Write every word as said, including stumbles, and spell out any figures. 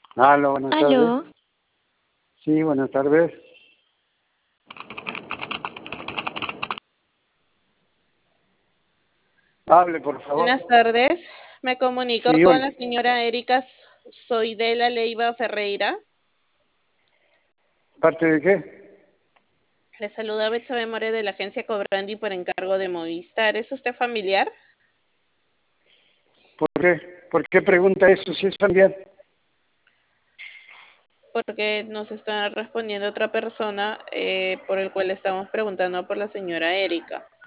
Aló, buenas tardes. Aló, Sí, buenas tardes. Hable, por favor. Buenas tardes, me comunico Sí, con hola. la señora Erika Soidela Leiva Ferreira. ¿Parte de qué? Le saluda Betsabe More de la agencia Cobrandi por encargo de Movistar. ¿Es usted familiar? ¿Por qué? ¿Por qué pregunta eso si es familiar? Porque nos está respondiendo otra persona eh, por el cual estamos preguntando por la señora Erika.